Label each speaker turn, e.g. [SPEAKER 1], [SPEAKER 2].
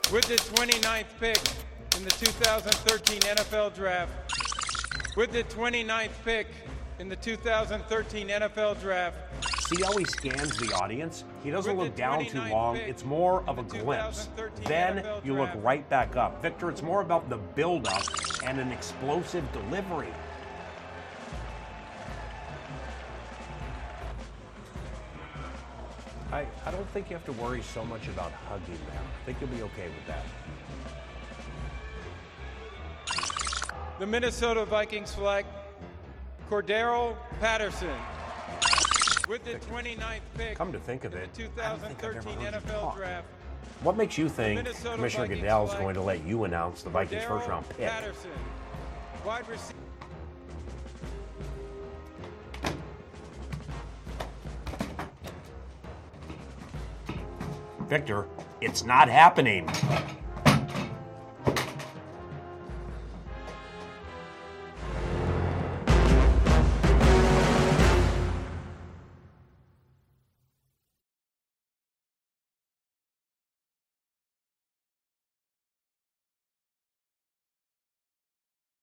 [SPEAKER 1] With the 29th pick in the 2013 NFL Draft. With the 29th pick in the 2013 NFL Draft.
[SPEAKER 2] See how he scans the audience? He doesn't look down too long. It's more of a glimpse. Then you look right back up. Victor, it's more about the build-up and an explosive delivery. I don't think you have to worry so much about hugging there. I think you'll be okay with that.
[SPEAKER 1] The Minnesota Vikings select Cordero Patterson. With the 29th pick,
[SPEAKER 2] come to think of it,
[SPEAKER 1] in the 2013 NFL Draft.
[SPEAKER 2] What makes you think Commissioner Goodell is going to let you announce the Vikings' first-round pick?
[SPEAKER 1] Patterson, wide receiver.
[SPEAKER 2] Victor, it's not happening.